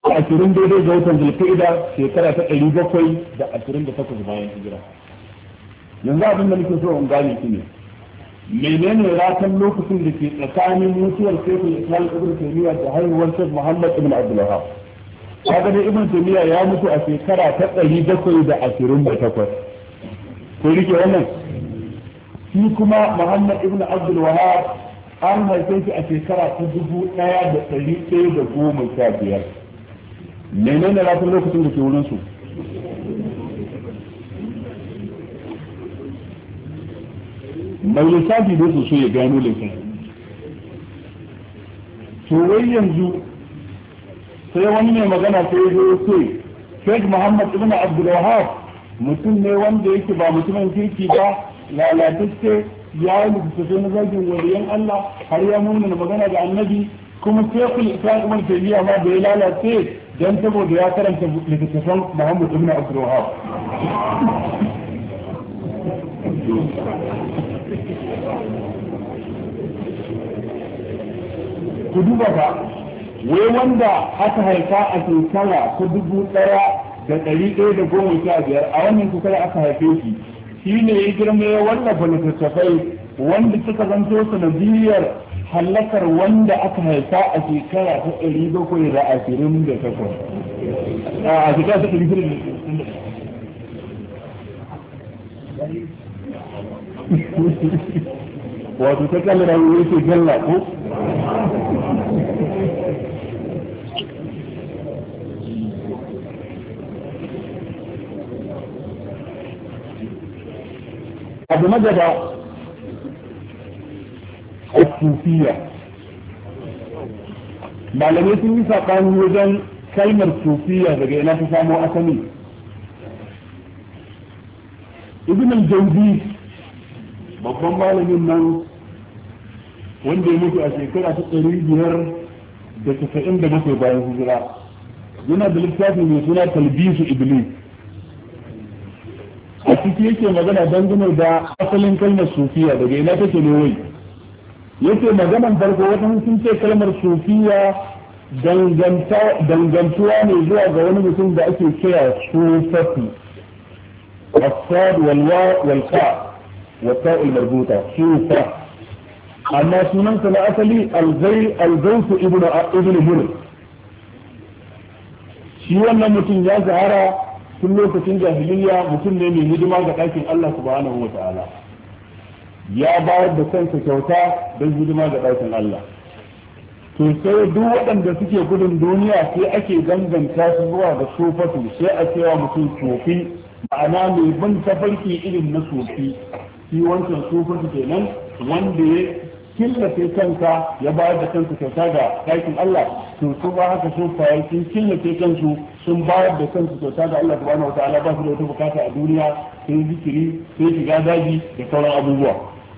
ashirin daidai ga watan zulqa'ida shekara ta 728 bayan hijira. Yanzu abin da nake so in gane shi ne menene ratan lokacin da ke tsakanin mutuwar Sheikhul Islam Ibn Taymiyyah da haihuwar Sheikh Muhammad ibn Abdul Wahhab. Kaga dai Ibn Taymiyyah ya mutu a shekara ta 728. Ko rike wannan? Shi kuma Muhammad ibn Abdul Wahhab an haife shi a shekara ta 1115. Menene ratan lokacin da ke wurin su? Mai lissafi da su so ya gano lissafi. To wai yanzu sai wani mai magana sai ya zo ce Sheikh Muhammad ibn Abdul Wahhab mutum ne wanda yake ba mutumin kirki ba, lalatacce, ya yi littattafai na zagin waliyan Allah har ya nuna magana da annabi, kuma Sheikhul Islam Ibn Taymiyyah ma da ya lalace dan saboda ya karanta littattafan Muhammad ibn Abdul Wahhab. Ku duba ba, wai wanda aka haifa a shekara ta 1115 a wannan shekara aka haife shi, shi ne ya girma ya wallafa littattafai wanda suka zanto sanadiyar hallakar wanda aka haifa a shekara ta 728 a shekara ta 728 wato ta kalmar rawu yake galla ko abu na gaba sufiya. Malamai sun yi saɓani wajen kalmar sufiya daga ina ta samo asali. Ibn al-Jawzi babban malamin nan wanda ya mutu a shekara ta 597 bayan hijira yana da littafi mai suna Talbisu Iblis. A ciki yake magana dangane da asalin kalmar sufiya daga ina take ne wai. Yake maganan farko wata sun ce kalmar sufiya dangantuwa ne zuwa ga wani mutum da ake kira sufafi. والصاد والواء والقاء والتاء المربوطة شوفة. أما سنن كما أصلي الغوث ابن هر. shi wannan mutum ya zahara tun lokacin jahiliya, mutum ne mai hidima ga ɗakin Allah subhanahu wa ta'ala, ya bayar da kansa kyauta don hidima ga ɗakin Allah. To sai duk waɗanda suke gudun duniya sai ake danganta su zuwa ga sufatu, sai a cewa mutum sufi, ma'ana mai bin tafarki irin na sufi. Shi wancan sufatu kenan wanda ya killace kanka ya bayar da kansa kyauta ga ɗakin Allah. To su ba haka sufaye sun killace kansu sun bayar da kansu kyauta ga Allah subhanahu wataala, ba su da wata bukata a duniya sai zikiri, sai shiga daji da sauran abubuwa.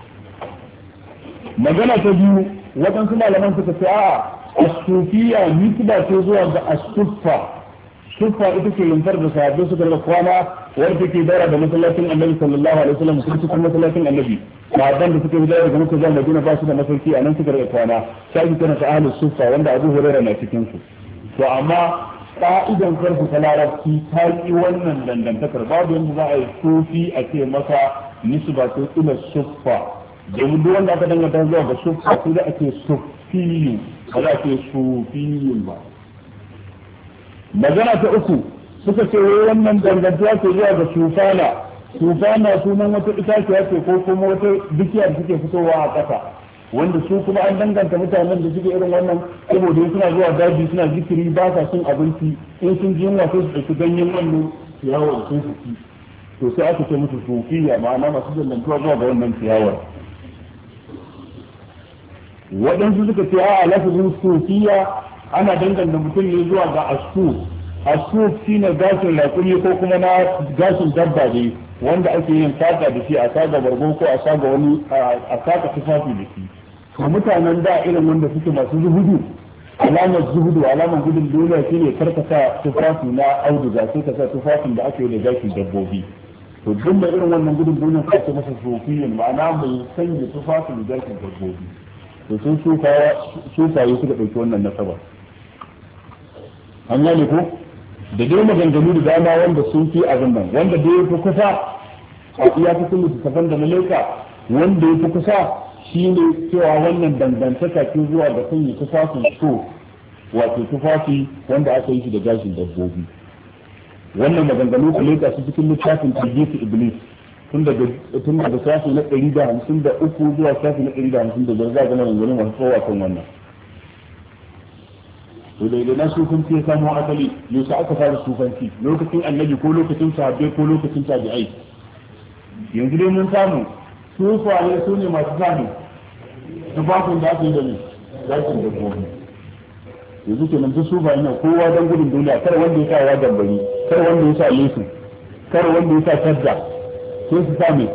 Magana ta biyu, waɗansu malaman suka ce a'a as-sufiya nisba ce zuwa ga as-suffa. Suffa ita ce lumfar da sahabbai suka rika kwana wadda take daura da masallacin Annabi sallallahu alaihi wasallam, kuma cikin masallacin Annabi sahabban da suka hijira daga Makka zuwa Madina ba su da masauki a nan suka rika kwana, sai kana ta ahlus suffa wanda Abu Hurairah na cikin su. To amma ka'idan farko ta larabci ta yi wannan dangantakar, babu yanda za a yi sufi a ce masa nisba ce ila suffa, domin duk wanda aka danganta zuwa ga suffa sai da ake sufiyu ba za a ce sufiyun ba. Magana ta uku suka ce wai wannan dangantuwa ce zuwa ga sufana. Sufana sunan wata itaciya ce ko kuma wata bishiya da suke fitowa a ƙasa, wanda su kuma an danganta mutanen da suke irin wannan saboda suna zuwa daji suna zikiri ba sa cin abinci, in sun ji yunwa sai su ɗauki ganyen wannan ciyawar sun su ci. To sai aka ce musu sufiya, ma'ana masu dangantuwa zuwa ga wannan ciyawar. Waɗansu suka ce a lafazin sufiya ana danganta mutum ne zuwa ga asuf. Asuf shine gashin raƙumi ko kuma na gashin dabba ne wanda ake yin saka da shi, a saka bargo ko a saka wani a saka tufafi da shi. To mutanen da irin wanda suke masu zuhudu, alamar zuhudu, alamar gudun duniya shine karkasa tufafi na auduga, sai ka sa tufafin da ake yi da gashin dabbobi. To duk da irin wannan gudun duniya sai ka masa sufiyin, ma'ana mai sanya tufafin da gashin dabbobi. To sun sufaye suka ɗauki wannan nasaba. an gane ko da dai maganganu da dama wanda sun fi abin nan wanda dai yafi kusa a iya cikin littattafan da na leka wanda yafi kusa shine cewa wannan dangantaka ce zuwa ga sanya tufafin so wato tufafi wanda aka yi shi da gashin dabbobi. wannan maganganu ka leka su cikin littafin Talbis Iblis tun daga shafi na 153 zuwa shafi na 155 za ga maganganu masu tsawo kan wannan. to da idan sufanci ya samu asali yau aka fara sufanci lokacin annabi ko lokacin sahabbai ko lokacin tabi'ai. yanzu dai mun samu sufaye su ne masu sami tufafin da aka yi da ne gashin dabbobi. yanzu kenan duk sufaye nan kowa don gudun duniya kar wanda ya sa wa gambari kar wanda ya sa lesu kar wanda ya sa tadda sai su sami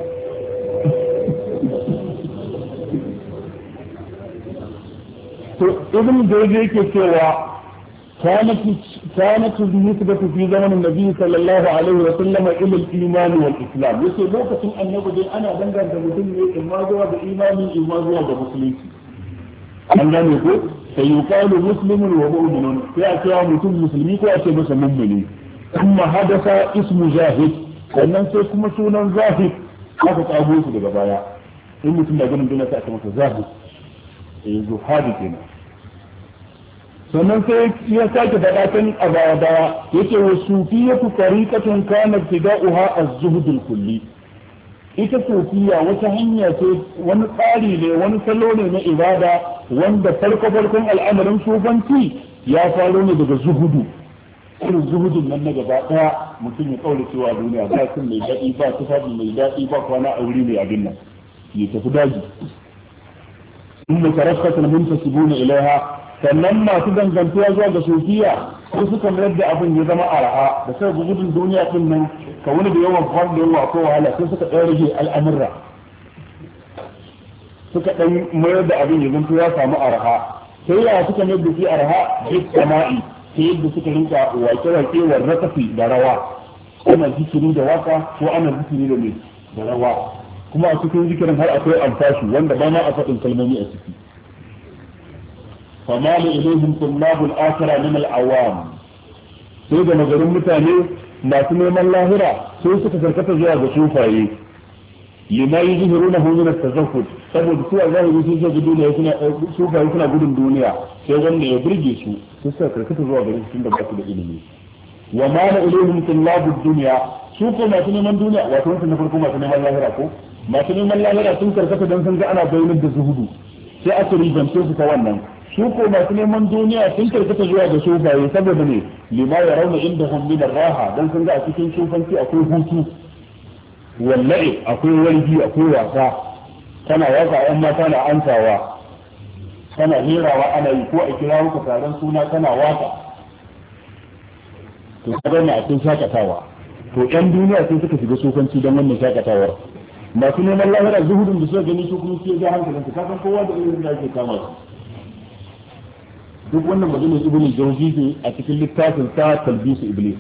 to ibn Jawzi yake cewa كانت النسبة في زمن النبي صلى الله عليه وسلم إلى الإيمان والإسلام. يقول لوكة أن يقول أنا دنجر بمسلمي إما زوى بإيماني إما زوى بمسلمي. أنا يقول سيقال مسلم ومؤمن فأتى مسلمي فأتى مسلمي. ثم حدث اسم زاهد sannan sai kuma sunan zahid aka kago su daga baya in mutum da ganin dole sai aka masa zahid zuhadi kenan. sannan sai ya sake faɗa kan a baya baya yake wa sufiyatu tariqatun kana ibtida'uha az-zuhd al-kulli. ita sufiya wata hanya ce wani tsari ne wani salo ne na ibada wanda farkon al'amarin sufanci ya faro ne daga zuhudu irin zuhudun nan na gaba daya mutum ya kaura cewa duniya ba cin mai daɗi ba tufafi mai daɗi ba kwana a wuri mai abin nan ya tafi daji in mutarakkatan muntasibuna ilaiha. sannan masu dangantuwa zuwa ga sofiya ko suka mayar da abin ya zama araha da sai gudun duniya din nan ka wani da yawan kwan da yawa ko wahala sai suka ɗan rage al'amurra suka ɗan mayar da abin ya zanto ya samu araha sai ya suka mayar da shi araha duk sama'i sai yadda suka rinka wake-wake wa rakafi da rawa ana zikiri da waka ko ana zikiri da mai da rawa kuma a cikin zikirin har akwai amfashi wanda ba ma a faɗin kalmomi a ciki. فمال إليهم طلاب الآخرة من العوام sai da nagarin mutane masu neman lahira sai suka karkata zuwa ga sufaye lima yuzhiruna min at-tazaffud saboda su a zahiri sun ce duniya sufaye suna gudun duniya sai wanda ya burge su sai suka karkata zuwa gare su da ba su da ilimi. wa mala ilayhim tullabud dunya su ko masu neman duniya wato wannan na farko masu neman lahira ko masu neman lahira sun karkata dan sun ga ana bayyana da zuhudu sai aka ribance su ta wannan. su ko masu neman duniya sun karkata zuwa ga sufaye saboda ne lima ya rauna inda hum min raha dan sun ga a cikin sufanci akwai hutu wallahi akwai wargi akwai wasa kana wasa yan mata na ansawa kana hirawa ana yi ko a kira ka taron suna kana wasa to kaga ne a cikin shakatawa to yan duniya sun suka shiga sufanci don wannan shakatawar. masu neman lahira zuhudun da suka gani su kuma su ga hankalinsu kasan kowa da irin da ake kama su. duk wannan maganar ibnu Jawzi ne a cikin littafin sa Talbis Iblis.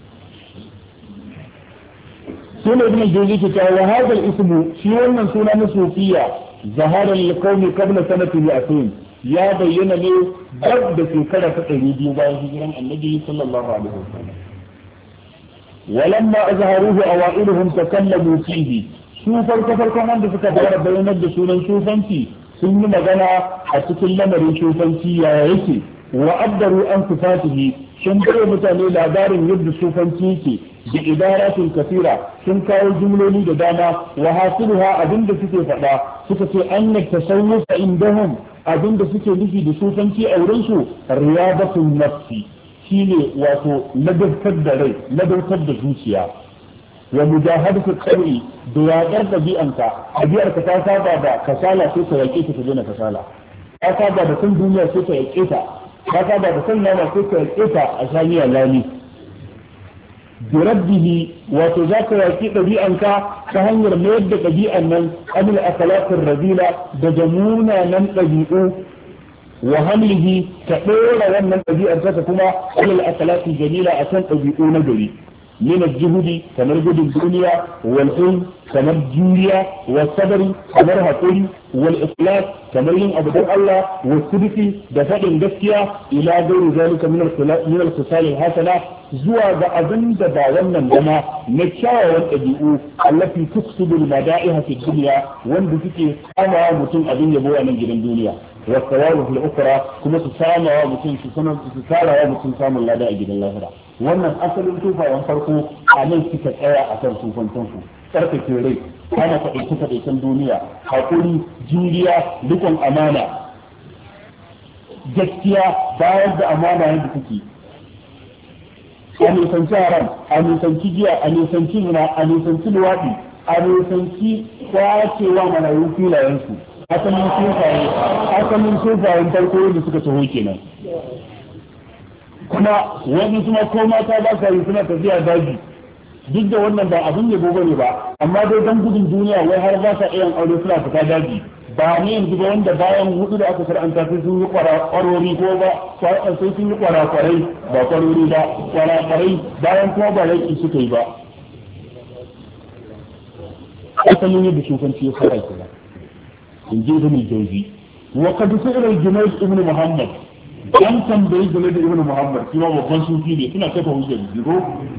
sunan ibnu Jawzi ke cewa wa hadha al-ismu shi wannan suna na sufiya zahara lil qawmi qabla sanati 200 ya bayyana ne dab da shekara ta 200 bayan hijiran annabi sallallahu alaihi wasallam. walamma azharuhu awailuhum takallamu fihi su farkon wanda suka fara bayyanar da sunan sufanci sun yi magana a cikin lamarin sufanci yaya yake wa abdaru an sifatihi sun bai mutane labarin yadda sufanci yake da idaratin kasira sun kawo jumloli da dama wa hasiluha abinda suke faɗa suka ce an yi tasawuf indahum abinda suke nufi da sufanci a wurin su riyadatun nafsi shine wato ladabtar da rai ladabtar da zuciya wa mujahadatu qalbi da yaƙar ɗabi'anka ɗabi'arka ta saba da kasala sai ka yaƙe ta daina kasala ta saba da san duniya sai ka yaƙe ta ta saba da san nama sai ka yaƙe ta a shaniya lami birabbihi wato za ka yaƙi ɗabi'anka ta hanyar mayar da ɗabi'an nan amil akhlaqir radila daga munanan ɗabi'u wa hamlihi ka ɗora wannan ɗabi'ar ta kuma amil akhlaqi jamila a kan ɗabi'u na gari min al-juhudi kamar gudun duniya wal ilm kamar juriya wa sabri kamar hakuri wal ikhlas kamar yin abu don Allah wa sidqi da fadin gaskiya ila gairi zalika min al-khisal al-hasana zuwa ga abin da ba wannan dama na kyawawan ɗabi'u allati tuksibu al-mada'iha fi dunya wanda suke kama mutum abin yabo a nan gidan duniya wa thawabu fil ukhra kuma su sama wa mutum su tsara wa mutum samun lada a gidan lahira wannan asalin tufawan farko a nan suka tsaya a kan tufantan su tsarkake rai ana faɗaice duniya haƙuri juriya dukkan amana gaskiya bayar da amana yadda kuke a nisanci haram a nisanci giya a nisanci zina a nisanci luwaɗi a nisanci kwacewa marayu filayensu asalin sufayen farko da suka taho kenan kuma wani kuma ko mata ba sa yi suna tafiya daji duk da wannan ba abin yabo bane ba amma dai dan gudun duniya wai har ba sa iya aure suna fita daji ba ne yanzu ba wanda bayan hudu da aka karanta sai sun yi kwarori ko ba sai sun yi kwarakwarai ba kwarori ba kwarakwarai bayan kuma ba laifi suka yi ba asalin yadda shukanci ya fara kenan in ji ibn jawzi wa qad sa'ala al-junayd ibn muhammad dan tambayi junayd ibn muhammad shi ma babban sufi ne suna kafa hujja jiro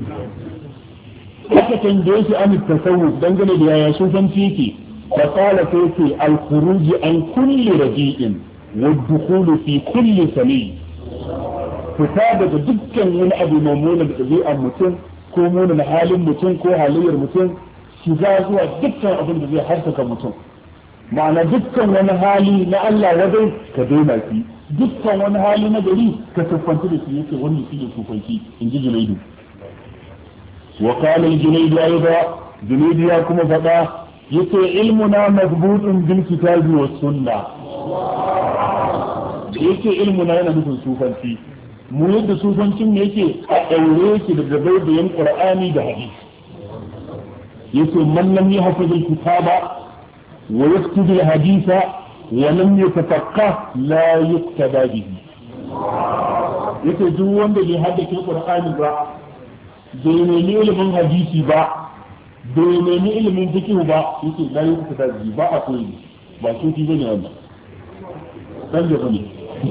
aka tambaye shi an tasawuf dangane da yaya sufanci yake fa qala sayfi al-khuruj an kulli rabi'in wa ad-dukhul fi kulli sami fita daga dukkan wani abu mamuna da ɗabi'ar mutum ko munin halin mutum ko halayyar mutum shiga zuwa dukkan abin da zai harsaka mutum ma'ana dukkan wani hali na Allah wajen ka daina shi dukkan wani hali na gari ka tuffanci da shi yake wannan shi ne tufanci in ji Junaidu wa qala al-Junaidu aidan Junaidu ya kuma faɗa yace ilmuna mazbutun bil kitabi was sunna yace ilmuna yana nufin sufanci mu yadda sufancin ne yake a daure yake da dabarbayin Qur'ani da hadisi yace man lam yahfaz al-kitaba ويكتب الحديث ولم يتفقه لا يقتدى به yake duk wanda bai haddace Qur'ani ba bai nemi ilimin hadisi ba bai nemi ilimin fiqh ba yake la yuqtada bi ba a koyi ba su ki bane wannan dan da bane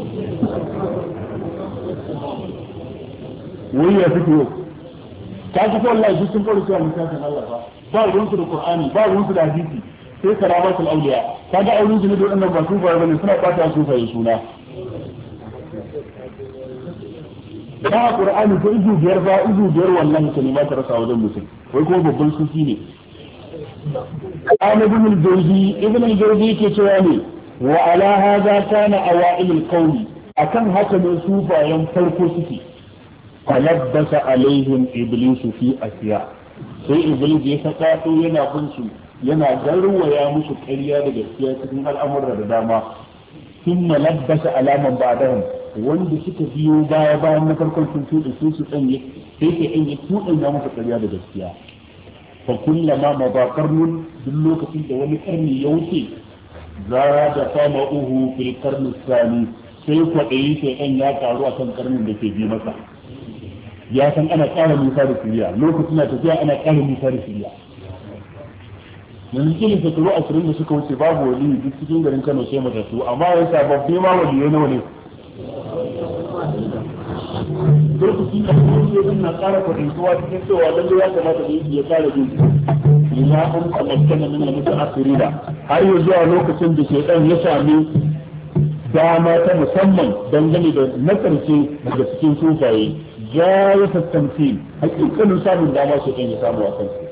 wai ya fito ka ji wallahi duk sun fara cewa misalin Allah ba ruwansu da Qur'ani ba ruwansu da hadisi sai karamatul auliya kaga auren jini da wannan ba su ba bane suna bata su fayi suna ba Qur'ani ko izu biyar wallahi kalima ta rasa wajen mutum wai kuma babban sufi ne ibn al-Jawzi ke cewa ne wa ala hadha kana awail al-qawl akan haka ne sufayen farko suke falabbasa alaihim iblis fi asya sai iblis ya saka yana bin su yana garwaya musu ƙarya da gaskiya cikin al'amura da dama sun malabbasa alaman ba'dahum wanda suka biyo bayan na farkon sun tuɗe su ɗanye sai ke ɗanye tuɗin ya musu ƙarya da gaskiya fa kullama ma ba karnun duk lokacin da wani karni ya wuce za da fama uhu fil karni sani sai kwaɗayi sai ɗan ya karu a kan karnin da ke bi masa ya san ana ƙara nisa da shirya lokacin na tafiya ana ƙara nisa da shirya yanzu kila shekaru 20 da suka wuce babu wali duk cikin garin Kano sai matattu amma ya sababbi ma waliyai nawa ne lokacin da kuma na ƙara kwatantuwa cikin cewa lalle ya kamata da ya ƙara jin ina an tamakkana min al-mutaakhirina har ya zuwa lokacin da shedan ya sami dama ta musamman dangane da na karshe daga cikin sufaye ya yi tattamci hakikanin samun dama shedan ya samu a kansu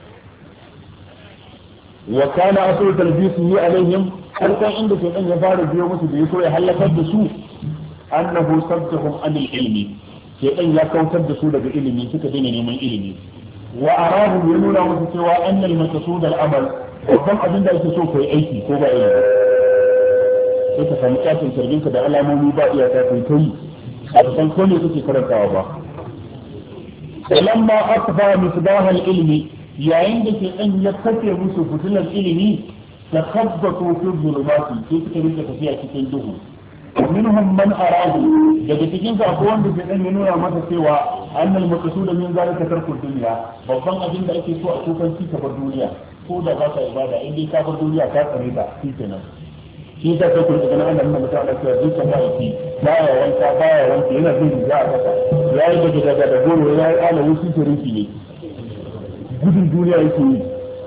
وكان أصل تلبيسه عليهم هل كان عندك أن يفعل بيوم سبيكو يحلق الدسو أنه صدهم عن العلم شيئا لا كوتب دسو لك علمي سكدين يومين علمي وأراهم يقولون وسوى أن المقصود العمل وكم أبن ذلك سوف يأتي كوبا علمي كيف فمكات ترجمك دا على مومي بائية تاكي كي أتصل كل يتكي كرتا وبا فلما أطفى مصباح العلم yayin da ke ɗan ya kafe musu fitilar ilimi da kabbatu fi zulumati sai suka rinka tafiya cikin duhu minhum man aradu daga cikin sa akwai wanda ke ɗan ya nuna masa cewa annal maqsud min zalika tarku dunya babban abin da ake so a tufanci ka bar duniya ko da ba ka ibada in dai ka bar duniya ka tsare ta shikenan shi ta kai kun daga nan da mutum Allah ya duka ba shi baya wanka yana jin za a kasa yayi da goro yayi ala wuce rinki ne gudun duniya yake yi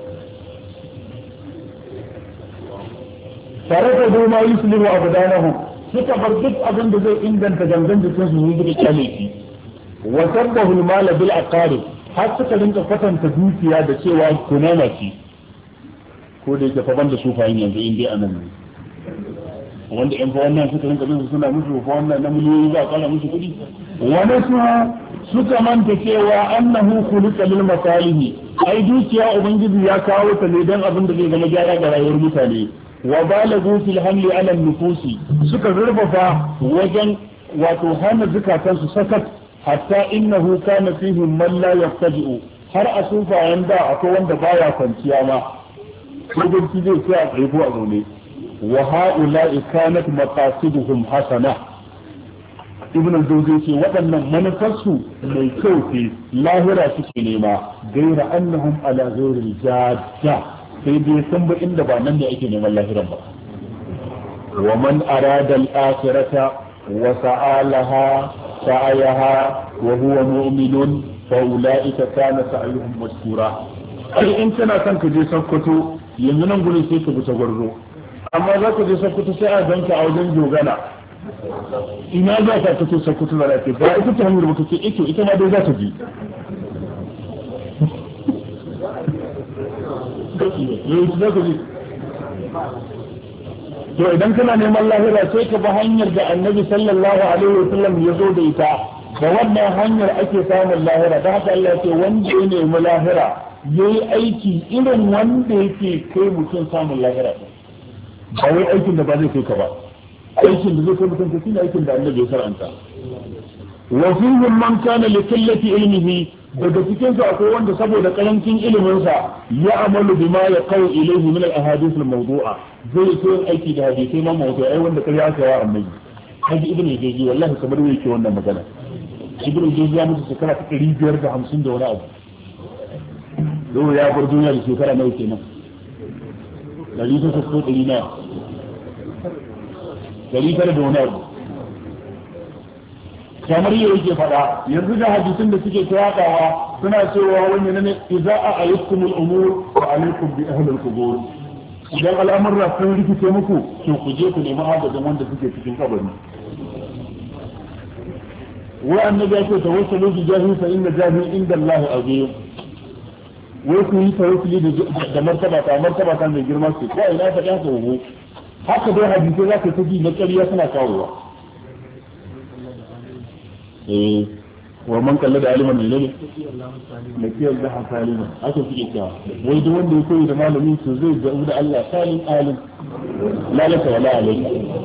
tare da doma yuslihu abdanahu suka bar duk abin da zai inganta gangan jikin su ne suka kyale shi wa sabbahu al-mal bil aqarib har suka rinka kwatanta dukiya da cewa kunama ce ko da yake fa banda sufayin yanzu in dai anan ne wanda in fa wannan suka rinka bin suna musu fa wannan na miliyoyi za a kara musu kuɗi wani suka manta cewa annahu khuliqa lil masalihi ai dukiya ubangiji ya kawo ta ne dan abin da zai zama gyara ga rayuwar mutane wa balagu fil hamli ala nufusi suka zurfafa wajen wato hana zakatan su sakat hatta innahu kana fihim man la yaqtadi'u har a sufayen da akwai wanda baya kwanciya ma ko zai sai a tsaye ko a zaune wa ha'ula'i kanat maqasiduhum hasana ibn al-jawzi ce waɗannan manufarsu mai kyau ce lahira suke nema gaira annahum ala ghairi jadda sai dai san ba inda ba nan ne ake neman lahiran ba wa man arada al-akhirata wa sa'alaha sa'ayaha wa huwa mu'minun fa ulaika kana sa'yuhum mashkura ai in kana son ka je Sokoto yanzu nan gurin sai ka bi Gwarzo amma za ka je Sokoto sai a ganka a wajen Jogana ina za ka kace Sokoto da lafiya ba ita ta hanyar mutum ce ita ma dai za ta bi to idan kana neman lahira sai ka bi hanyar da Annabi sallallahu alaihi wasallam ya zo da ita da wannan hanyar ake samun lahira da haka Allah ce wanda ya nemi lahira yayi aiki irin wanda yake kai mutum samun lahira ba wai aikin da ba zai kai ka ba aikin da zai kai mutum shine aikin da Annabi ya saranta wa fihim man kana li qillati ilmihi daga cikin su akwai wanda saboda karancin ilimin sa ya amalu bima yaqau ilayhi min al ahadith al mawdu'a zai yi aiki da hadisi ma mawdu'a wanda kai aka wa Annabi haji ibn al-Jawzi wallahi kamar yake wannan magana ibn al-Jawzi ya mutu shekara 550 da wani abu do ya bar duniya da shekara nawa kenan 100 ko 100 na dari tare da wani abu kamar yau yake faɗa yanzu da hadisin da suke tayakawa suna cewa wani ne idza a'aytum al-umur wa alaykum bi ahli al-qubur idan al'amurra sun rikice muku to ku je ku nemi agajin wanda suke cikin kabari wa annabi ya ce tawassalu bi jahi fa inna jahi inda Allah azim wai ku yi tawassuli da martaba ta mai girma ce ko ina ta ɗan ko haka dai hadisi za ka tafi na ƙarya suna kawowa wa man kalla da aliman ne ne kiyar da hasalima haka suke cewa wai duk wanda ya koyi da malami to zai ga da Allah salim alim lalaka wala alayka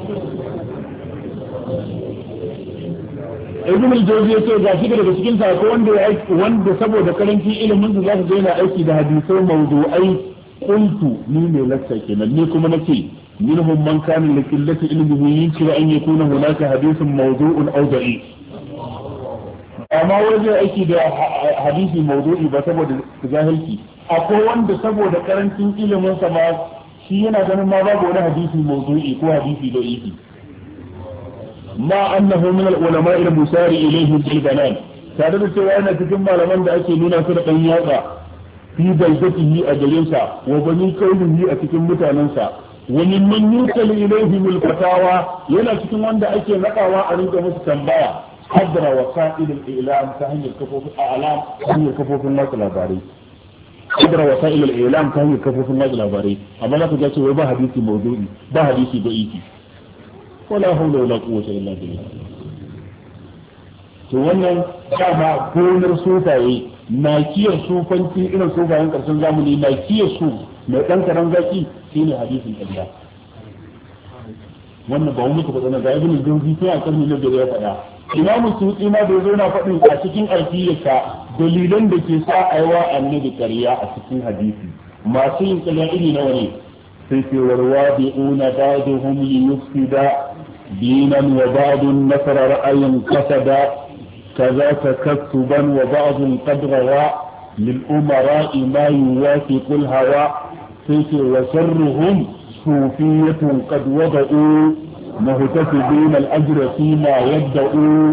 ibn al-jawzi yace ga shi daga cikin sa ko wanda saboda karancin ilimin su za su daina aiki da hadisai mawdu'ai qultu ni ne lakka kenan ni kuma nace منهم من كان لقلة علمه ينكر أن يكون هناك حديث موضوع أو ضعيف amma wajen aiki da hadisi mawdu'i ba saboda jahilci akwai wanda saboda karancin ilimin sa ma shi yana ganin ma babu wani hadisi mawdu'i ko hadisi da'ifi ma annahu min al-ulama al-musari ilayhi bil banan tare da cewa yana cikin malaman da ake nuna su da dan yatsa fi baitatihi a garin sa wa bani kaulihi a cikin mutanansa wani man yukal ilayhi bil fatawa yana cikin wanda ake nakawa a rinka musu tambaya hadra wasa'il al-i'lam ta hanyar kafofin a'lam ta hanyar kafofin watsa labarai hadra wasa'il al-i'lam ta hanyar kafofin watsa labarai amma za ka ga cewa ba hadisi mawdu'i ba hadisi da'ifi wala hawla wala quwwata illa billah to wannan dama gonar sufaye na kiyar sufanci irin sufayen karshen zamani na kiyar su mai dan karan zaki shine hadisin ƙarya wannan ba wani ka faɗa ga ibn al-jawzi sai a karni na da ya faɗa imamu suuti ma da zo na faɗin a cikin alfiyarsa dalilan da ke sa aiwa annabi ƙarya a cikin hadisi masu yin ƙarya iri nawa ne sai ce warwa bi una ba'duhum li yufsida dinan wa ba'dun nasara ra'ayin qasada كذا تكتبا وبعض قد روى للأمراء ما يوافق الهوى وشرهم صوفية قد وضعوا مهتفدين الأجر فيما يبدأوا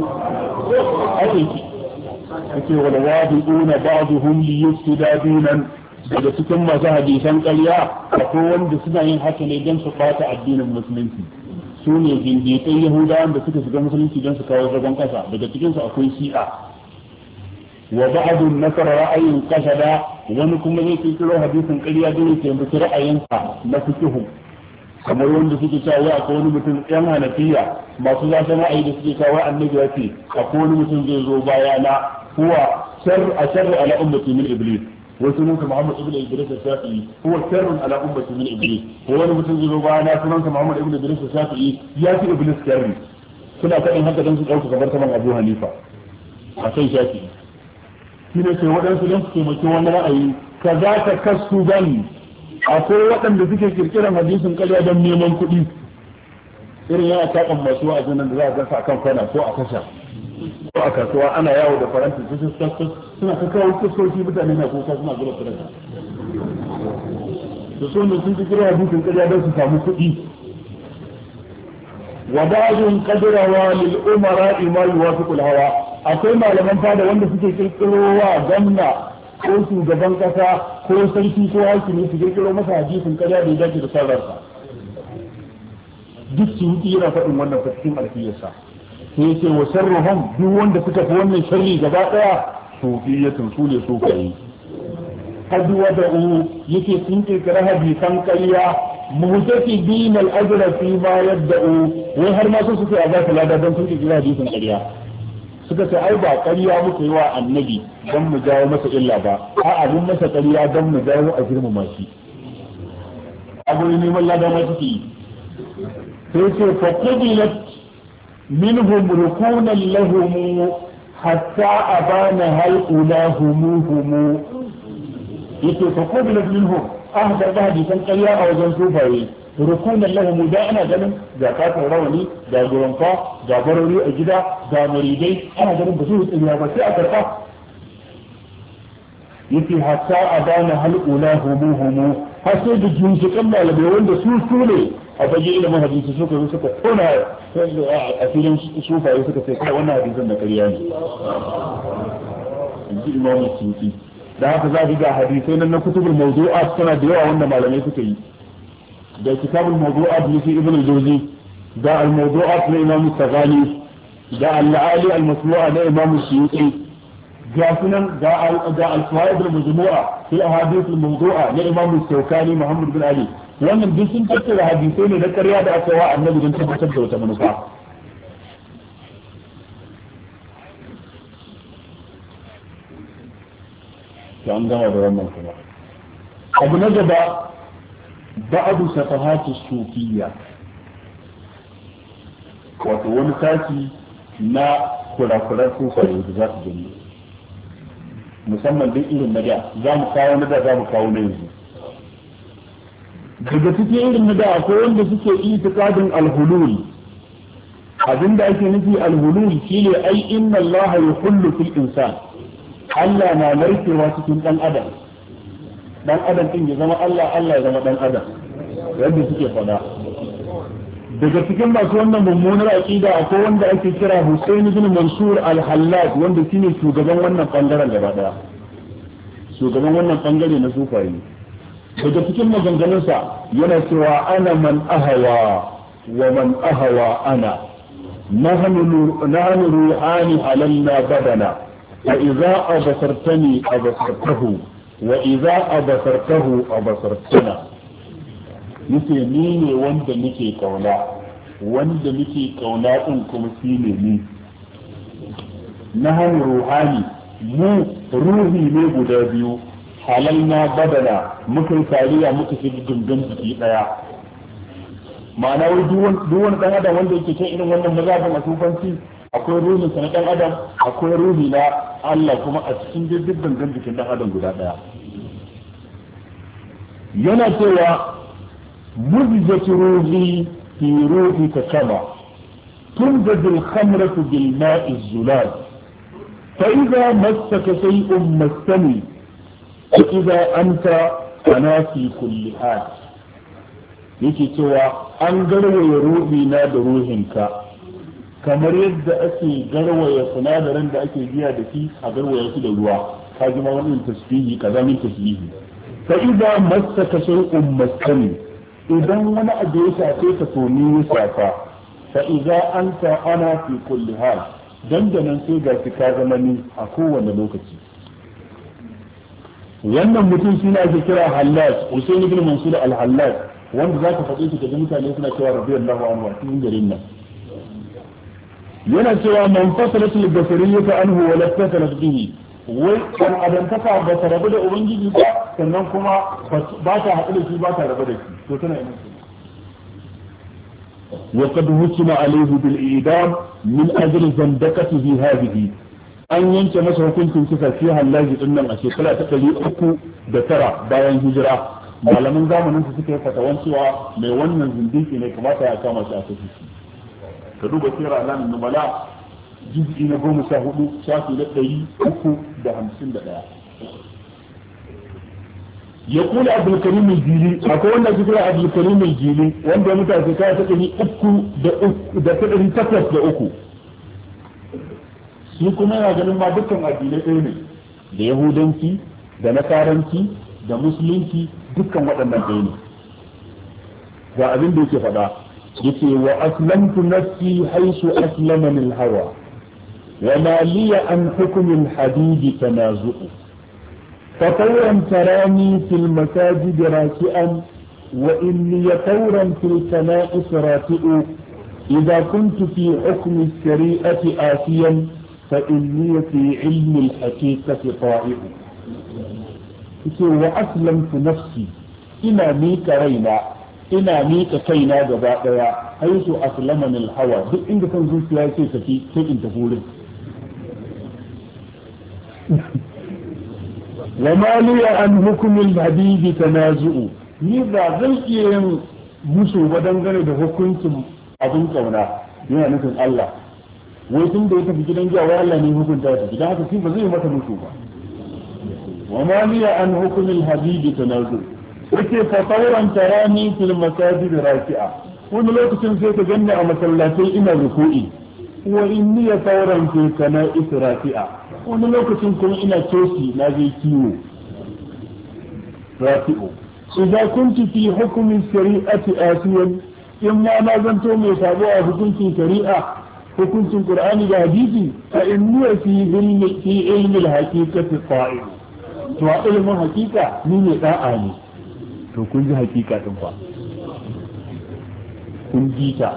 والواضعون بعضهم ليفسد دينا daga cikin masu hadisan ƙarya akwai wanda suna yin haka ne don su ɓata addinin musulunci su ne gingitai yahudawan da suka shiga musulunci don su kawo zagon ƙasa daga cikinsu akwai shi'a wa ba'dun nasara ra'ayin qasada wani kuma zai kirkiro hadisin ƙarya da yake mutu ra'ayinsa na fiqh kamar wanda suke cewa akwai wani mutum yan hanafiya masu zasan ra'ayi da suke cewa annabi ya ce akwai wani mutum zai zo bayana huwa sharr ala ummati min iblis وسننك محمد ابن إدريس الشافعي هو شر على أمة من إبليس هو أنا مسلم بانا سننك محمد ابن إدريس الشافعي ياتي إبليس شر كنا كأن هذا دنس أو كبرت من أبو حنيفة عشان شافعي كنا سوى دنس دنس كما كنا رأي كذاك كسبا أقول وطن بذكر كركرا حديث قال يا دم نيمان كدي irin yana takan masu wa'azin nan da za a gasa akan kwana ko a kasha ko a kasuwa ana yawo da faranti suna ta kawo kuskoki mutane na kuka suna gura faranti da so ne sun kira hadisin ƙarya don su samu kuɗi wa ba'dun qadrawa lil umara ma yuwafiqul hawa akwai malaman fada wanda suke kirkirowa gwamna ko shugaban kasa ko sarki ko hakimi su kirkiro masa hadisin ƙarya da ya dace da sarrafa duk su yi yana faɗin wannan cikin alfiyarsa sai yake wa sharruhum duk wanda suka fi wannan sharri gaba daya sufiyatun su ne sufayi hadu wada'u yake sun kirkira hadisan ƙarya muhtaki bin al-ajra fi ma yabda'u wai har ma su suke a ba lada don sun kirkira hadisan ƙarya suka ce ai ba ƙarya muka yi wa annabi don mu jawo masa illa ba a'a mun masa ƙarya don mu jawo a girmama shi abu ne neman lada ma suke yi sai ce fa qubilat minhum rukunan lahum hatta abana hal ulahum yake fa qubilat minhum ahda da hadisan ƙarya a wajen sufaye rukunan lahum da ana ganin ga katon rawani da guranfa ga barori a gida ga muridai ana ganin ba su yi tsiriya ba sai a karɓa yake hatta abana hal ulahum har sai da jinshiƙan malamai wanda su ne a fage ilimin hadisi suka zo suka tona a filin sufaye suka ce kai wannan hadisan da ƙarya ne in ji imamu sufi da haka za ga hadisai nan na kutubul mawdu'at suna da yawa wanda malamai suka yi da kitabul mawdu'at na ibn al-jawzi da al-mawdu'at na imam al-saghani da al-ali al-masnu'a na imam al-suyuti ga sunan ga al-fawaid al-majmu'a fi ahadith al-mawdu'a na imam al-shawkani muhammad bin ali wannan duk sun tattara hadisai ne na ƙarya da aka wa annabi don tabbatar da wata manufa ta an gama da wannan kuma abu na gaba ba'adu safahati sufiyya wato wani sashi na kurakuran sufaye da za su gani musamman duk irin na da za mu kawo na da za mu kawo na yanzu daga cikin irin na da akwai wanda suke itikadin alhulul abinda ake nufi alhulul shine ai inna allaha yuhullu fil insan Allah na narkewa cikin dan adam din ya zama Allah ya zama dan adam yadda suke fada daga cikin masu wannan mummunar aqida akwai wanda ake kira Hussein ibn Mansur al-Hallaj wanda shine shugaban wannan bangaren gaba daya shugaban wannan bangare na sufayi daga cikin maganganunsa yana cewa ana man ahawa wa man ahawa ana nahnu ruhani halalna badana wa idza abasartani abasartahu wa idza abasartahu abasartana yace ni ne wanda nake kauna din kuma shine ni nahnu ruhani mu ruhi ne guda biyu halalna badana muka yi tariya muka fi dundun jiki daya ma'ana wai duk wani dan adam wanda yake kan irin wannan mazhabin a sufanci akwai ruhin sa na dan adam akwai ruhi na Allah kuma a cikin duk dundun jikin dan adam guda daya yana cewa muzjat ruhi fi ruhika kama tunjad al-khamratu bil ma'i az-zulal fa idza massaka shay'un massani fa idza anta ana fi kulli hal yake cewa an garwaye ruhi na da ruhinka kamar yadda ake garwaya sinadarin da ake biya da shi a garwaya shi da ruwa ka ji ma wannan tasbihi kaza min tasbihi fa idza massaka shay'un maskani idan wani abu ya shafe ka to ni ya shafa fa idza anta ana fi kulli hal dandanan sai ga ka zama ni a kowane lokaci wannan mutum shi ne ake kira Hallaj Usayn ibn Mansur al-Hallaj wanda zaka faɗi shi da mutane suna cewa radiyallahu anhu a cikin garin nan yana cewa man fasalat al-basariyyah anhu wa la fasalat bihi wai kan adantaka ba ta rabu da ubangiji ba sannan kuma ba ta haɗu da shi ba ta rabu da shi to tana ina wa qad hukima alayhi bil idam min ajli zandaqatihi hadhihi an yanke masa hukuncin kisa fi Hallaji din nan a shekara ta 309 bayan hijira malaman zamanin su suka yi fatawan cewa mai wannan zindiki ne kamata ya kama shi a kashe shi ka duba sirra alamin numala juz'i na 14 shafi na 351 ya kula Abdul Karim al-Jili akwai wanda ake kira Abdul Karim al-Jili wanda mutane kai ta 303 shi kuma yana ganin ma dukkan addinai ɗaya ne da yahudanci da nasaranci da musulunci dukkan waɗannan ɗaya ne ga abin da yake faɗa yace wa aslamtu nafsi haisu aslamani al-hawa wa ma liya an hukm al-hadid tanazu'u فطورا تراني في المساجد راكئا وإني طورا في الكنائس راتئ إذا كنت في حكم الشريعة آتيا فإني في علم الحقيقة طائع وأسلمت نفسي إنا ميك رينا إنا ميك كينا جبائيا حيث أسلمني الهوى duk inda kan zuciya sai tafi sai in tafi wurin وما لي عن حكم الحديد تنازع ni ba zan iya yin musu ba dangane da hukuncin abin kauna yana nufin Allah wai tun da ya tafi gidan giya wai Allah ne hukunta ta gidan haka shi ba zai mata musu ba wa ma liya an hukumil habibi tanazu yake fa tawran tarani fil masajid raki'a wani lokacin sai ka ganni a masallatai ina ruku'i wa inni tawran fi kana'is raki'a wani lokacin kuma ina coci na je kiwo rafi'u idan kunti fi hukumin shari'ati asiyan in ma na zanto mai sabo a hukuncin shari'a hukuncin qur'ani da hadisi fa inni fi ilmi al-haqiqati qa'im to a ilmin haqiqa ni ne da'a ne to kun ji haqiqa din fa kun ji ta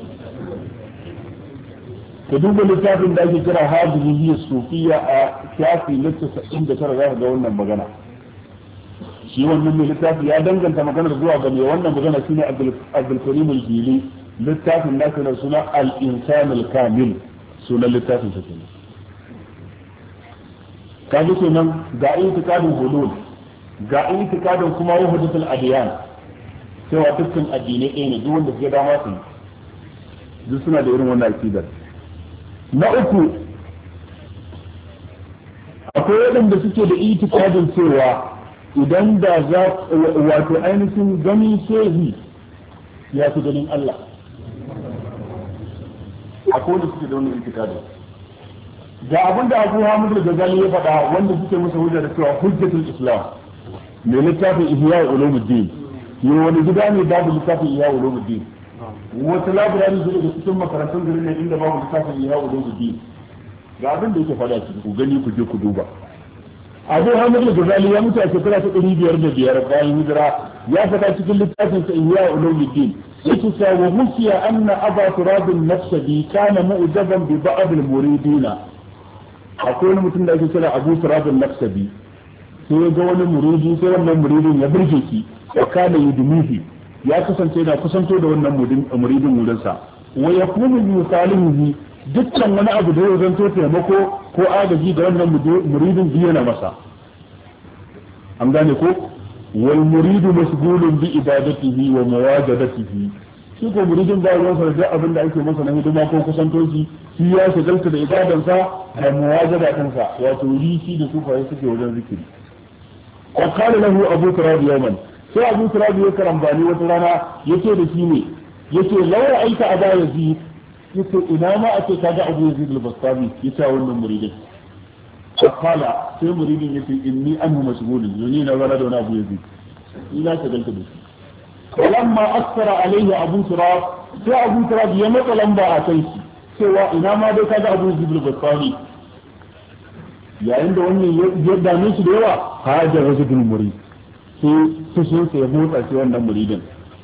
ka duba littafin da ake kira hadhihi sufiya a shafi na 99 za ka ga wannan magana shi wannan mai littafi ya danganta maganar zuwa ga mai wannan magana shine Abdul Karim al-Jili littafin nasa na suna al-insan al-kamil sunan littafin sa kenan kaji kenan ga itikadin hulul ga itikadin kuma wahdatul adiyan cewa dukkan addinai ɗaya ne duk wanda ke dama su duk suna da irin wannan akidar na uku akwai waɗanda suke da itikadin cewa idan da za wato ainihin gani shehi ya fi ganin Allah akwai wanda suke da wannan itikadin ga abin da Abu Hamid al-Ghazali ya faɗa wanda suke masa hujja da cewa hujjatul Islam mai littafin Ihya Ulumuddin yi wani gida ne babu littafin Ihya Ulumuddin wata labirari zai da cikin makarantun garin ne inda babu littafin Ihya Ulumuddin ga abin da yake faɗa ku gani ku je ku duba Abu Hamid al-Ghazali ya mutu a shekara ta 505 bayan hijira ya faɗa cikin littafin sa Ihya Ulumuddin yake cewa musiya anna Aba Turab an-Nafsabi kana mu'jaban bi ba'd al-muridina akwai wani mutum da ake kira Abu Turab an-Nafsabi sai ya ga wani muridi sai wannan muridin ya burge shi ya kana yudumihi ya kasance yana kusanto da wannan muridin wurinsa wa yakunu misalihi dukkan wani abu da ya zanto taimako ko agaji ga wannan muridin biyu yana masa an gane ko wal muridu mashghulun bi ibadatihi wa mawajadatihi shi ko muridin ba ruwan sa da abin da ake masa na hidima ko kusantoci shi ya shagalta da ibadansa da muwajada kansa wato rishi da sufaye suke wajen zikiri wa qala lahu abu turab yawman sai abu turab ya karambani wata rana yace da shi ne yace laura aika aba yazid yace ina ma ake kaga abu yazid al-bastami yace wannan muridin qala sai muridin yace inni anhu mashghulun yuni na wala da abu yazid ina shagalta da shi ولما أكثر عليه أبو تراب sai Abu Turab ya matsa lamba a kai shi cewa ina ma dai kaga Abu Jibril Basri yayin da wannan ya dame shi da yawa haja rajul murid sai sai ya motsa shi wannan muridin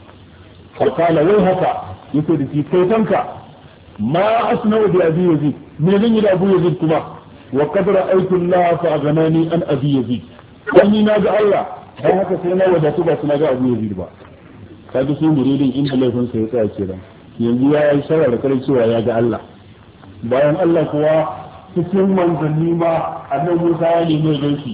kala wai haka yake da shi kai tanka ma asna'u bi Abi Yazid me zan yi da Abu Yazid kuma wa qad ra'aytu Allah fa aghnani an Abi Yazid wani na ga Allah dan haka sai na wadatu ba suna ga Abu Yazid ba kaga shi muridin inda laifin sa ya tsaya kenan yanzu ya yi shawara kare cewa ya ga Allah bayan Allah kuwa cikin manzanni ma annabi Musa ya nemi ganshi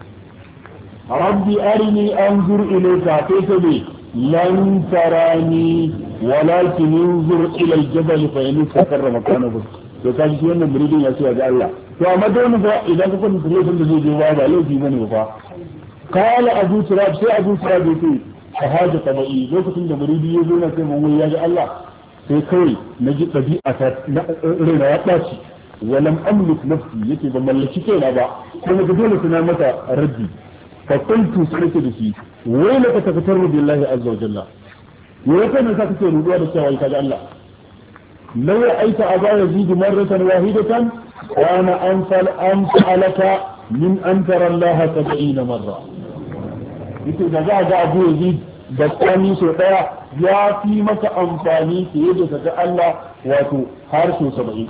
rabbi arini anzur ilayka kayfa lan tarani walakin انظر ila al-jabal fa in istaqarra makanahu to kaji shi wannan muridin ya ce ga Allah to amma dole fa idan ka kwanta laifin da zai je ba laifi bane fa qala abu turab sai abu turab ya ce shahada tabai lokacin da muridi ya zo na sai mun ya ga Allah sai kai na ji dabi'a ta raina ya dace walam amlik nafsi yake ban mallaki kaina ba kuma ga dole suna mata raddi fa kuntu sai da shi wai la tafakkaru billahi azza wa jalla wai kana sa kake rubuwa da cewa ka ga Allah law aita aba yazid marratan wahidatan wa ana anfalaka min an tara Allah 70 marra yake da za ga Abu Yazid da tsani so daya ya fi maka amfani fiye da kaga Allah wato har so 70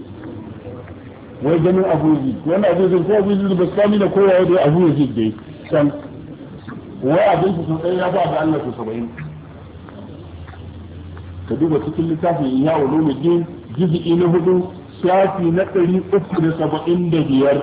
wai ganin Abu Yazid wannan Abu Yazid ko Abu Yazid da tsani da kowa da Abu Yazid dai san wai abin su so daya ya ba da Allah so 70 ka duba cikin littafin ya ulumuddin juz'i na 4 shafi na 375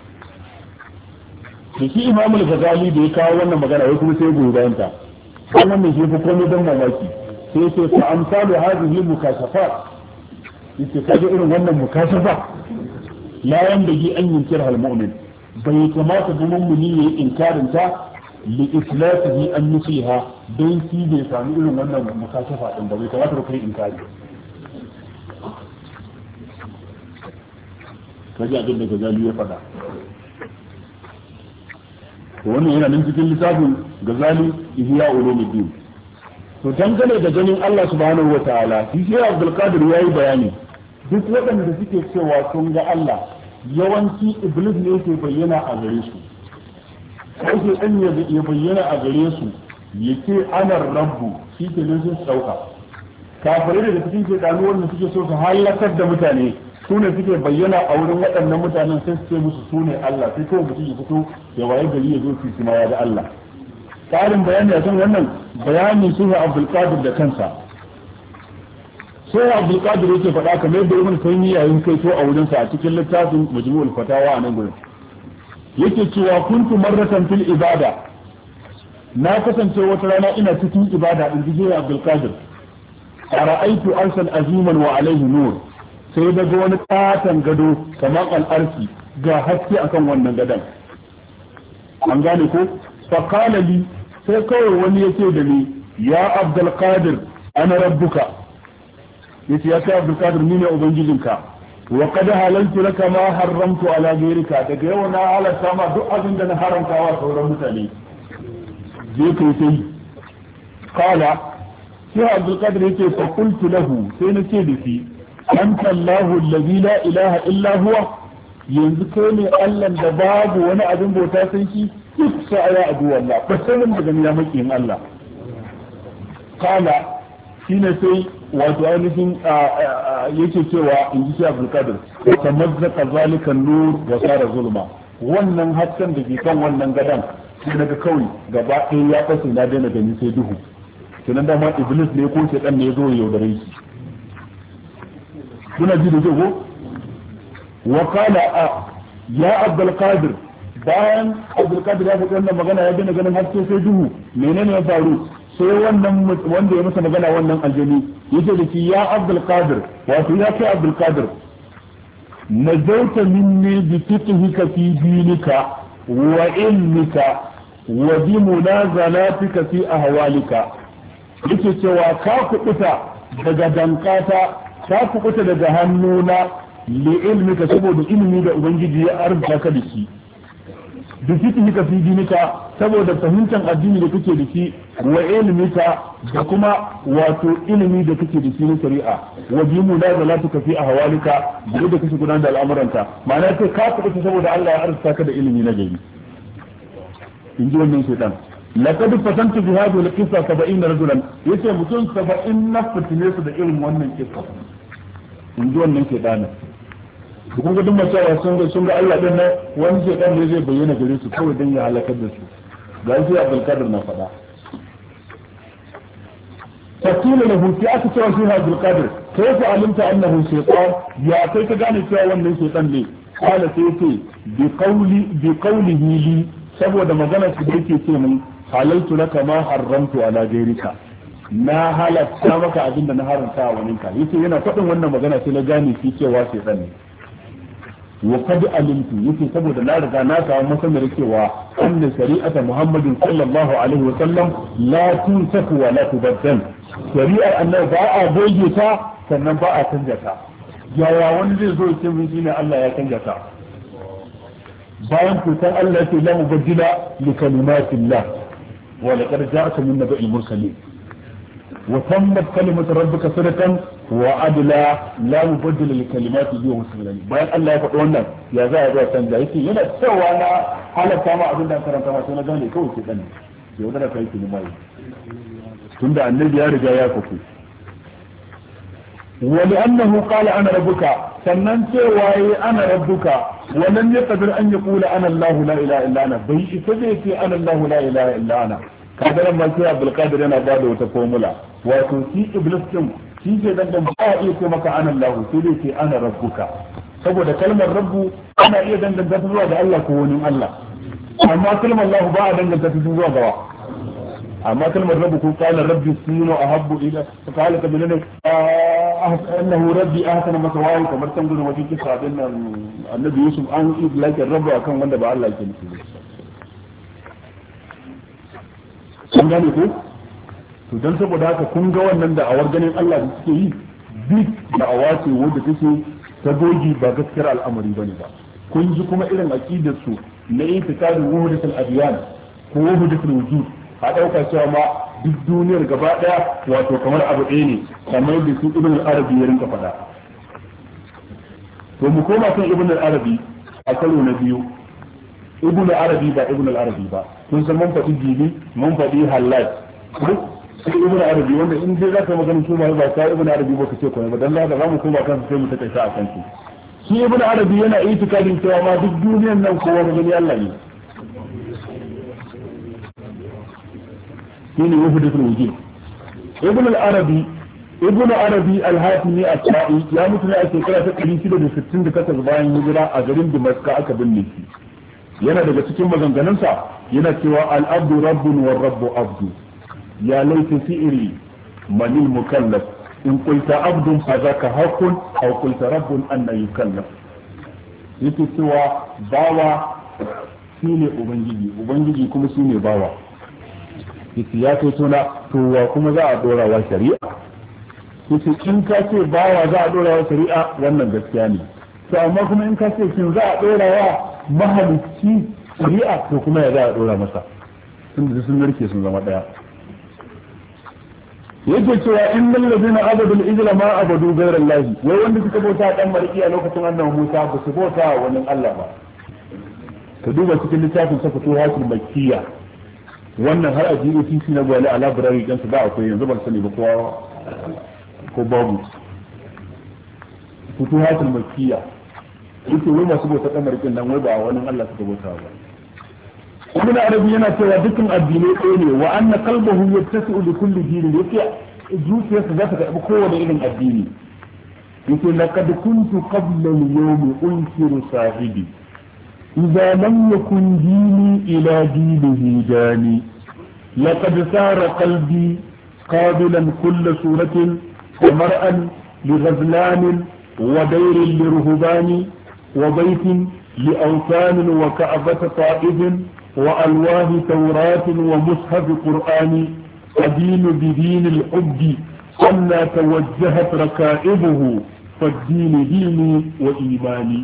da shi Imam al-Ghazali da ya kawo wannan magana wai kuma sai goyi bayan ta wannan mai jefa komai dan mamaki sai sai fa amsalu hadhihi mukashafat yace kaje irin wannan mukashafa la yandagi an yunkir al-mu'min bai kamata da mu'mini yayi inkarin ta li islatihi an nusiha dan shi bai sami irin wannan mukashafa din ba bai kamata ka kai inkari kaje abin da Ghazali ya faɗa wannan yana nan cikin littafin Ghazali Ihya Ulumuddin to dangane da ganin Allah subhanahu wataala shi sai Abdul Qadir yayi bayani duk waɗanda suke cewa sun ga Allah yawanci iblis ne yake bayyana a gare su sai ke dan ya bayyana a gare su yace ana rabbu shi ke nan sun sauka kafirai da cikin shedanu wanda suke so su halakar da mutane su ne suke bayyana a wurin waɗannan mutanen sai su ce musu su ne Allah sai kawai mutum ya fito ya waye gari ya zo su ma ya ga Allah tsarin bayani a kan wannan bayanin shi Abdul Qadir da kansa sai Abdul Qadir yake faɗa kamar yadda Ibn Taymiyyah yayin kai to a wurin sa a cikin littafin Majmu'ul Fatawa a nan gurin yake cewa kuntu marratan fil ibada na kasance wata rana ina cikin ibada din ji Abdul Qadir ara'aytu arsan aziman wa alayhi nur sai daga wani katon gado kamar al'arki ga haske akan wannan gadon an gane ko fakala li sai kawai wani yake da ni ya Abdul Qadir ana rabbuka yace ya kai Abdul Qadir ni ne ubangijinka wa qad halaltu laka ma harramtu ala ghayrika daga yau na halatta ma duk abin da na haramta wa sauran mutane je kai sai kala sai Abdul Qadir yake fa qultu lahu sai nace da shi anta Allahu allazi la ilaha illa huwa yanzu kai ne Allah da babu wani abin bauta sai shi duk sai ya abu wallah ba sanin daga ya maki Allah kala shine sai wato ainihin yake cewa in ji Abdul Qadir tamazzaka zalika nur wa sara zulma wannan hasken da ke kan wannan gadan sai daga kawai gaba ɗaya ya fashe na daina gani sai duhu kenan da ma iblis ne ko shedan ne ya zo yaudare shi kuna ji da ko wa qala ya Abdul Qadir bayan Abdul Qadir ya faɗa wannan magana ya daina ganin haske sai duhu menene ya faru sai wannan wanda ya masa magana wannan aljani yace da shi ya Abdul Qadir wato ya kai Abdul Qadir najauta minni bi fiqhika fi dinika wa ilmika wa bi munazalatika fi ahwalika yake cewa ka kubuta daga dankata ka kubuta daga hannuna li ilmika saboda ilimi da ubangiji ya arzuta ka da shi da fiqhika fi dinika saboda fahimtar addini da kake da shi wa ilmika da kuma wato ilimi da kake da shi na shari'a wa bi munazalatuka fi ahwalika da kake gudanar da al'amuranka ma'ana sai ka kubuta saboda Allah ya arzuta ka da ilimi na gari in ji wannan shaitan laqad fatantu bi hadhihi al-qissa 70 rajulan yace mutum 70 na fitine su da irin wannan kissa in ji wannan shaitan kun ga duk macewa sun ga Allah din nan wani shaitan ne zai bayyana gare su kawai dan ya halakar da su ga shi Abdul Qadir na faɗa fakila lahu fi aka cewa shi Abdul Qadir kayfa alimta annahu shaitan ya kai ka gane cewa wannan shaitan ne qala sai yace bi qawlihi li saboda magana su da yake ce mun halaltu laka ma haramtu ala gairika na halatta maka abin da na haramta wa waninka yace yana faɗin wannan magana sai na gane shi cewa sai dan ne wa qad alimtu yace saboda na riga na samu masanar cewa anna shari'ata muhammadin sallallahu alaihi wa sallam la tunsaku wa la tubaddal shari'ar annabi ba a goge ta sannan ba a canja ta yaya wani zai zo ya ce mun shine Allah ya canja ta bayan kusan Allah ce la mubaddila li kalimatillah wa laqad ja'aka min nabiyil mursalin wa tammat kalimatu rabbika sadaqan wa adla la mubaddila li kalimatihi wa husnan bayan Allah ya faɗi wannan ya za a ga canja yake yana cewa na halaka ma abin da karanta ma sai na gane kawai ke dan yau da kai kilimai tunda annabi ya riga ya kuku ولأنه قال أنا ربك sannan cewa yi ana rabbuka wannan ya kadir an ya kula ana Allah la ilaha illa ana bai ita zai ce ana Allah la ilaha illa ana kaga nan ma sai Abdul Qadir yana ba da wata formula wato shi iblis din shi ke dan ba iya ce maka ana Allah sai dai ce ana rabbuka saboda kalmar rabbu ana iya danganta ta zuwa ga Allah ko wani Allah amma kalmar Allah ba a danganta ta zuwa ga amma kalmar rabbu ko qala rabbi sinu ahabbu ila qala kabinana annahu rabbi ahsana masawaya kamar san gudun wajen kisa din nan annabi Yusuf an yi lakin rabbu akan wanda ba Allah yake nufi kun gane ko to dan saboda haka kun ga wannan da awar ganin Allah da suke yi big da awace wanda take ta gogi ba gaskiyar al'amari bane ba kun ji kuma irin aqidar su na intikadin wuhudatul adyan ko wuhudatul wujud a dauka cewa ma duk duniyar gaba daya wato kamar abu ɗaya ne kamar da su ibn al-arabi ya rinka faɗa to mu koma kan ibn al-arabi a karo na biyu ibn al-arabi ba ibn al-arabi ba kun san mun faɗi jibi mun faɗi halal sai ibn al-arabi wanda in dai zaka magana su ba ka ibn al-arabi ba kace ko ba dan za mu koma kan sai mu ta kai a kan shi ibn al-arabi yana itikadin cewa ma duk duniyar nan kowa magani Allah ne shine wahdatul wujud ibn al-arabi al-hatimi al-ta'i ya mutu ne a shekara ta 668 bayan hijira a garin Damascus aka binne shi yana daga cikin maganganunsa yana cewa al-abdu rabbun wa rabbu abdu ya laita fi'ri manil mukallaf in qulta abdun fa zaka haqqun aw qulta rabbun anna yukallaf yake cewa bawa shine ubangiji kuma shine bawa ya kai suna to wa kuma za a dora wa shari'a yace in ka ce bawa za a dora wa shari'a wannan gaskiya ne to amma kuma in ka ce kin za a dora wa mahalicci shari'a to kuma ya za a dora masa tunda sun narke sun zama daya yake cewa innal ladina abadu al-ijla ma abadu ghayra Allah wai wanda suka bauta dan mariki a lokacin annabi Musa ba su bauta wa wani Allah ba ka duba cikin littafin sa Futuhatul Makkiyya wannan har a GOTC na gwale a library ɗansu ba akwai yanzu ban sani ba ko babu Futuhatul Makkiyya yake wai masu bauta dan marikin nan wai ba wani Allah suka bauta ba Ibn Arabi yana cewa dukkan addinai ɗaya ne wa anna qalbuhu yattasi'u li kulli din yake zuciyarsa za ta karɓi kowane irin addini yake laqad kuntu qabla al-yawmi unkiru sahibi idza lam yakun dini ila dinihi dani لقد سار قلبي قابلا كل سورة ومرأى لغزلان ودير لرهبان وبيت لأوثان وكعبة طائف وألواه توراة ومصحف قرآن أدين بدين الحب أن توجهت ركائبه فالدين ديني وإيماني.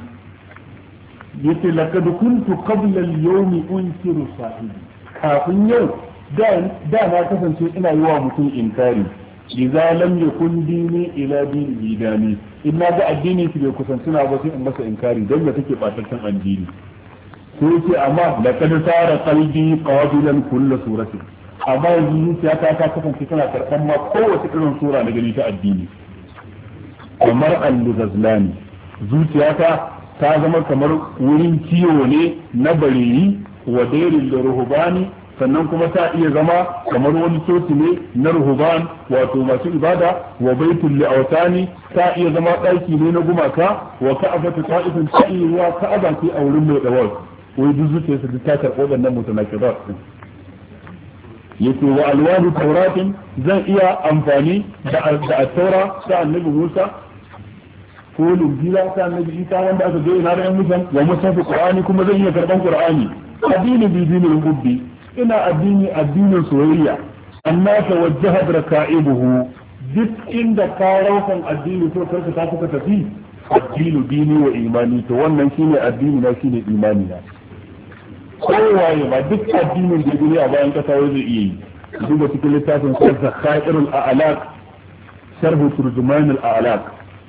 لقد كنت قبل اليوم أنكر صاحبي kafin yau da na kasance ina yi wa mutum inkari idza lam yakun dini ila dini dani in na ga addini ki bai kusanci na ba sai in masa inkari dan da take bataccen addini sai yake amma laqad sara qalbi qabilan kull suratin amma yanzu ta kasance tana karban ma kowace irin sura na gani ta addini kamar al-ghazlani zuciyata ta zama kamar wurin kiwo ne na bareyi wa dairin da ruhubani sannan kuma ta iya zama kamar wani coci ne na ruhuban wato masu ibada wa baitul li'autani ta iya zama ɗaki ne na gumaka wa ka'abatu ta'ifin ta iya wa ka'aba ce a wurin mai dawar wai duk zuciya su ta karɓo waɗannan mutanakirat din yace wa alwanu tauratin zan iya amfani da at-taura ta annabi Musa ko linjila ta annabi Isa wanda aka ga ina da musan wa musafi qur'ani kuma zan iya karban qur'ani addini bi dinil hubbi ina addinin soyayya amma tawajjahat raka'ibuhu duk inda ka raukan addini to karka ta kuka tafi addinu dini wa imani to wannan shine addini na shine imani na kowaye ba duk addinin da duniya bayan kasa wai zai iya yi duk da cikin littafin sarfa khairul a'laq sharh turjuman al-a'laq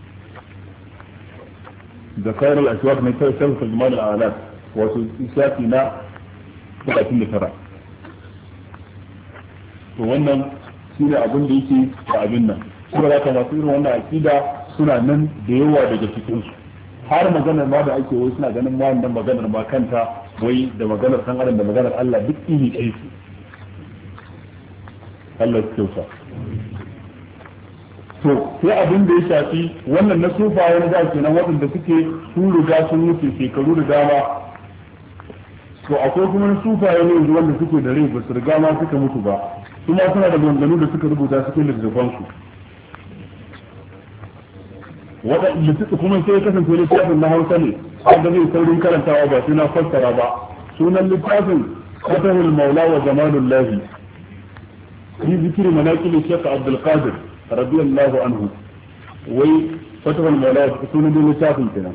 da khairul aswaq mai sharh turjuman al-a'laq wato shafi na 39 to wannan shine abin da yake da abin nan kuma da masu irin wannan akida suna nan da yawa daga cikin su har maganar ma da ake wai suna ganin ma wannan maganar ma kanta wai da maganar san adam da maganar Allah duk iri ɗaya su Allah ya kyauta to sai abin da ya shafi wannan na sufaye na da kenan waɗanda suke sun riga sun wuce shekaru da dama to akwai kuma sufaye ne yanzu wanda suke da rai ba su riga ma suka mutu ba kuma suna da maganganu da suka rubuta cikin littattafan su waɗanda suka kuma sai kasance littafin na Hausa ne wanda zai saurin karantawa ba sai na fassara ba sunan littafin Fatahul Maula wa Jamalul Lahi fi zikri manaqib Sheikh Abdul Qadir radiyallahu anhu wai Fatahul Maula sunan littafin kenan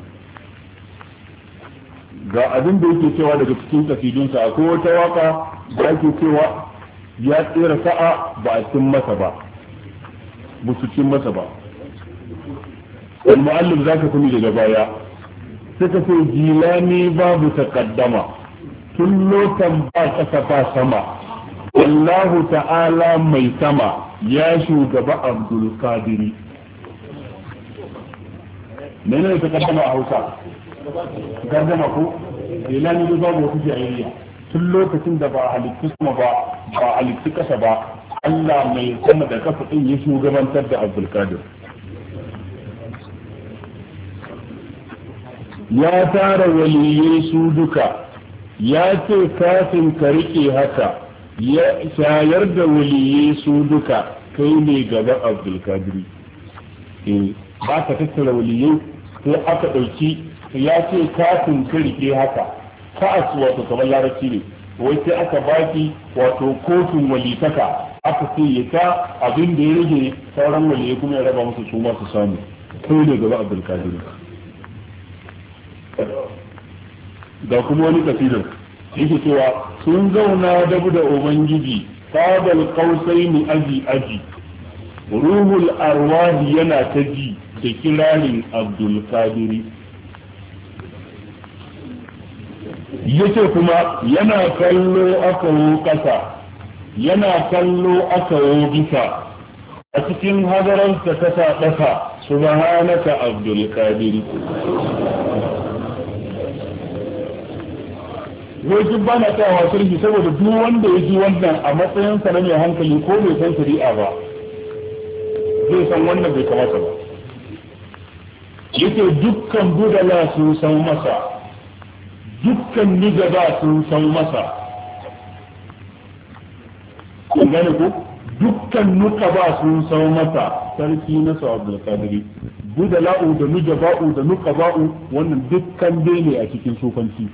ga abin da yake cewa daga cikin kasidunsa akwai wata waka da ake cewa ya tsira sa'a ba a cin masa ba su cin masa ba al-mu'allim zaka kuni daga baya suka ce jilani babu taqaddama tun lotan ba kasa ba sama wallahu ta'ala mai sama ya shugaba Abdul Qadiri menene taqaddama a Hausa gardama ko ilani da babu wata jahiliya tun lokacin da ba halittu sama ba halittu kasa ba Allah mai sama da kafa din ya shugabantar da Abdul Qadir ya tara waliyai su duka ya ce kafin ka rike haka ya shayar da waliyai su duka kai ne gaba Abdul Qadir ba ka tattara waliyai sai aka ɗauki ya ce kafin ka rike haka ka'as wato kamar larabci ne wai sai aka baki wato kotun walitaka aka ce ya ta abin da ya rage sauran waliyai kuma ya raba musu su masu samu kai ne gaba Abdul Qadir da kuma wani kasidar yake cewa sun zauna dabu da ubangiji fadal qausaini aji ruhul arwahi yana ta ji da kirarin Abdul Qadir yace kuma yana kallo aka wo kasa yana kallo aka wo bisa a cikin hadararsa kasa dasa subhanaka Abdul Qadir wai duk bana tsayawa sirri saboda duk wanda ya ji wannan a matsayin sa na mai hankali ko bai san shari'a ba zai san wannan bai kamata ba yake dukkan budala sun san masa dukkan nigaba sun san masa kun gane ko dukkan nuqaba sun sau masa sarki na Abdul Qadir budala'u da nujaba'u da nuqaba'u wannan dukkan ne a cikin sufanci.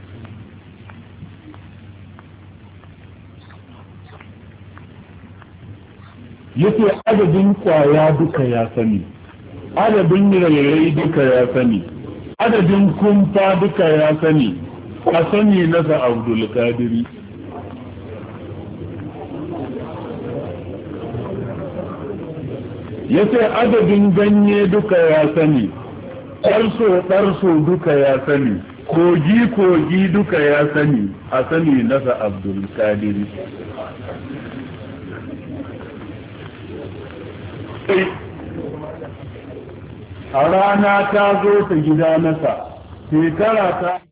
Yake adadin kwaya duka ya sani, adadin rairayi duka ya sani, adadin kumfa duka ya sani, a sani nasa Abdul Qadiri. Yace adadin ganye duka ya sani, ɗarso duka ya sani, kogi duka ya sani, a sani nasa Abdul Qadiri. A rana ta zo ta gida nasa, shekara ta